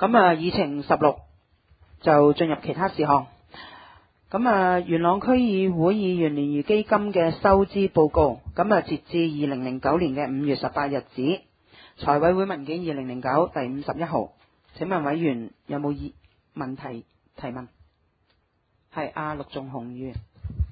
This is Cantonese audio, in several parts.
咁議程16就進入其他事項。咁元朗區議會議員聯誼基金嘅收支報告，咁截至2009年嘅5月18日止，財委會文件2009第51號。請問委員有冇問題提問？係陸頌雄議員。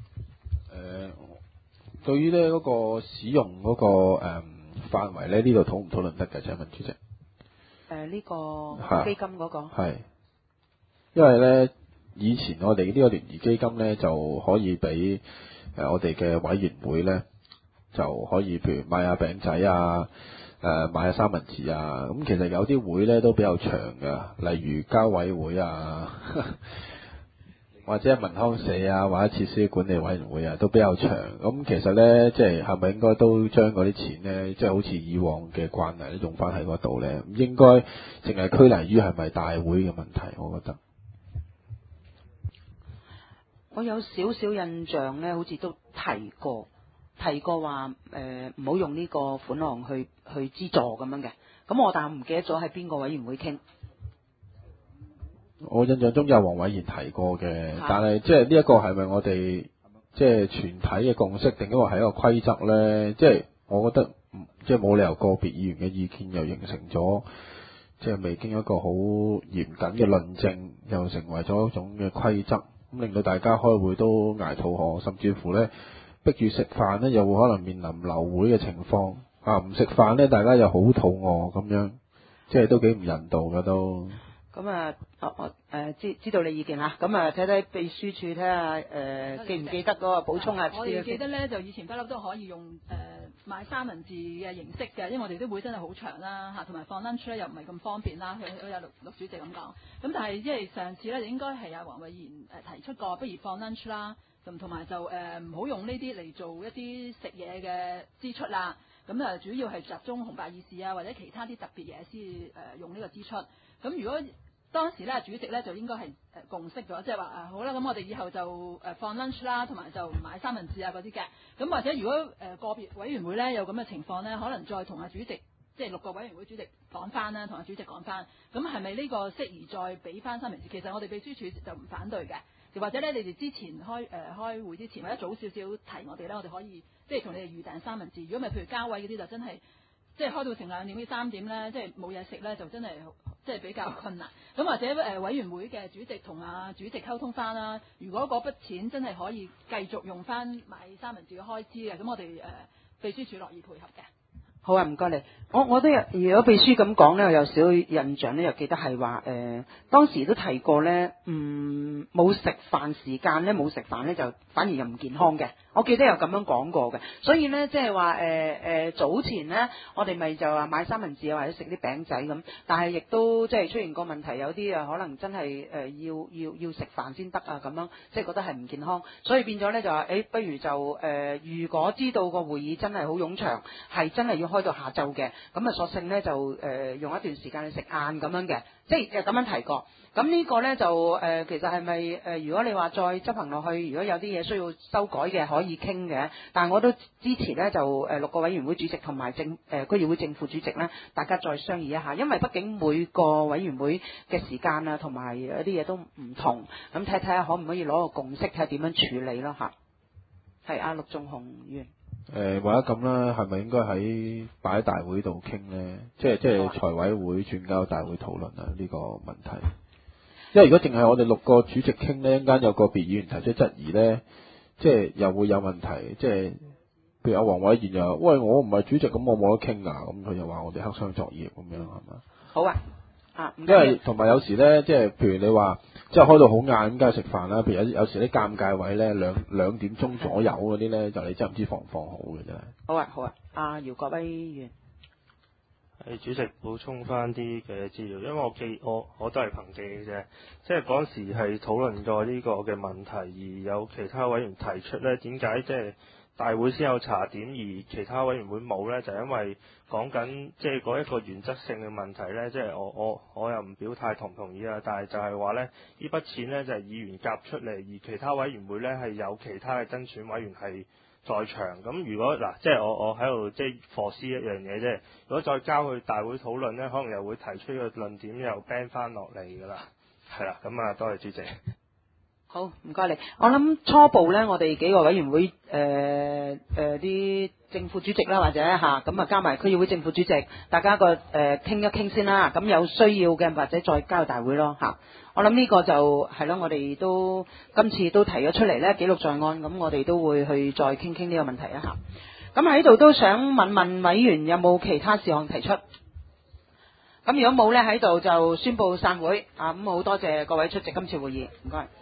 對於呢嗰個使用嗰個範圍咧，呢度討唔討論得嘅？請問主席。 呢個基金嗰個係，因為咧以前我哋呢個聯誼基金咧就可以俾我哋嘅委員會咧就可以譬如買下餅仔啊，買下三文治啊，咁其實有啲會咧都比較長噶，例如交委會啊。或者民康社啊，或者設施管理委員會啊，都比較長。咁其實呢，即係係咪應該都將嗰啲錢呢，即係好似以往嘅慣例用翻喺嗰度呢？唔應該淨係拘泥於係咪大會嘅問題，我覺得。 我有少少印象呢，好似都提過話唔好用呢個款項去資助咁樣嘅。咁但係我唔記得咗喺邊個委員會傾。 我印象中有黃偉賢提過嘅，但係即係呢一個係咪我哋即係全體嘅共識，定因為係一個規則呢？即係我覺得即係冇理由個別議員嘅意見又形成咗，即係未經一個好嚴謹嘅論證，又成為咗一種嘅規則，咁令到大家開會都捱肚餓，甚至乎呢逼住食飯呢，又會可能面臨流會嘅情況啊！唔食飯呢，大家又好肚餓咁樣，即係都幾唔人道㗎都。 咁我知道你意見啦。咁睇睇秘書處睇下記唔記得嗰個補充啊？ 我哋記得咧，就以前不嬲都可以用買三文治嘅形式嘅，因為我哋啲會真係好長啦嚇，同埋放 lunch 咧又唔係咁方便啦。佢有陸主席咁講。咁但係即係上次咧，應該係阿黃偉賢提出過，不如放 lunch 啦，咁同埋就唔好用呢啲嚟做一啲食嘢嘅支出啦。咁主要係集中紅白議事啊，或者其他啲特別嘢先用呢個支出。咁如果當時咧主席咧就應該係共識咗，即係話好啦，咁我哋以後就放 lunch 啦，同埋就唔買三文治啊嗰啲嘅。咁或者如果個別委員會咧有咁嘅情況咧，可能再同阿主席，即係6個委員會主席講翻啦，同阿主席講翻。咁係咪呢個適宜再俾翻三文治？其實我哋秘書處就唔反對嘅。又或者咧，你哋之前開會之前或者早少少提我哋咧，我哋可以即係同你哋預訂三文治。如果唔係，譬如交委嗰啲就真係即係開到成2點至3點咧，即係冇嘢食咧，就真係即係比較困難。咁或者委員會嘅主席同主席溝通翻啦。如果嗰筆錢真係可以繼續用翻買三文治嘅開支嘅，咁我哋秘書處樂意配合嘅。 好啊，唔該你。我都有，如果秘書咁講咧，我有少少印象咧，又記得係話當時都提過咧，冇食飯時間咧，冇食飯咧就反而又唔健康嘅。我記得有咁樣講過嘅，所以咧即係話早前咧，我哋咪就話買三文治啊，或者食啲餅仔咁，但係亦都即係出現個問題，有啲可能真係要食飯先得啊咁樣，即係覺得係唔健康，所以變咗咧就話不如就如果知道個會議真係好冗長，係真係要開到下晝嘅，咁索性咧就用一段時間去食晏咁樣嘅，即係咁樣提過。咁呢個咧就其實係咪如果你話再執行落去，如果有啲嘢需要修改嘅，可以傾嘅。但係我都支持咧，就6個委員會主席同埋區議會正副主席咧，大家再商議一下，因為畢竟每個委員會嘅時間啊，同埋有啲嘢都唔同，咁睇下可唔可以攞個共識，睇下點樣處理咯嚇。係陸頌雄議員。 或者咁啦，係咪應該喺擺喺大會度傾呢？即係財委會轉交大會討論啊呢個問題。因為如果淨係我哋6個主席傾呢，一陣間有個別議員提出質疑呢，即係又會有問題。即係譬如阿黃偉賢又話：喂，我唔係主席，咁我冇得傾㗎。咁佢又話我哋黑箱作業咁樣係嘛？ 好啊。 因為同埋有時呢，即係譬如你話，即係開到好晏，咁梗係食飯啦。譬如有時啲尷尬位呢，兩點鐘左右嗰啲呢，就你真係唔知放唔放好嘅真係。 好啊。姚國威議員。 主席補充翻啲嘅資料，因為我都係憑記嘅啫，即係嗰時係討論過呢個嘅問題，而有其他委員提出呢，點解即係大會先有查點，而其他委員會冇呢？就因為講緊即係嗰一個原則性嘅問題呢，即係我又唔表態同唔同意啊，但係就係話呢筆錢呢，就係議員夾出嚟，而其他委員會呢係有其他嘅增選委員係在場。咁如果嗱，即係我喺度即係 foresee 一樣嘢啫。如果再交去大會討論咧，可能又會提出個論點又 ban 翻落嚟㗎啦。係啦，咁啊，多謝主席。 好，唔該你。我諗初步咧，我哋幾個委員會啲正副主席啦，或者咁啊加埋區議會正副主席，大家個傾一傾先啦。咁有需要嘅或者再交大會咯嚇。我諗呢個就係咯，我哋都今次都提咗出嚟咧，記錄在案。咁我哋都會去再傾傾呢個問題一下。咁喺度都想問問委員有冇其他事項提出？咁如果冇咧，喺度就宣布散會啊！咁好多謝各位出席今次會議，唔該。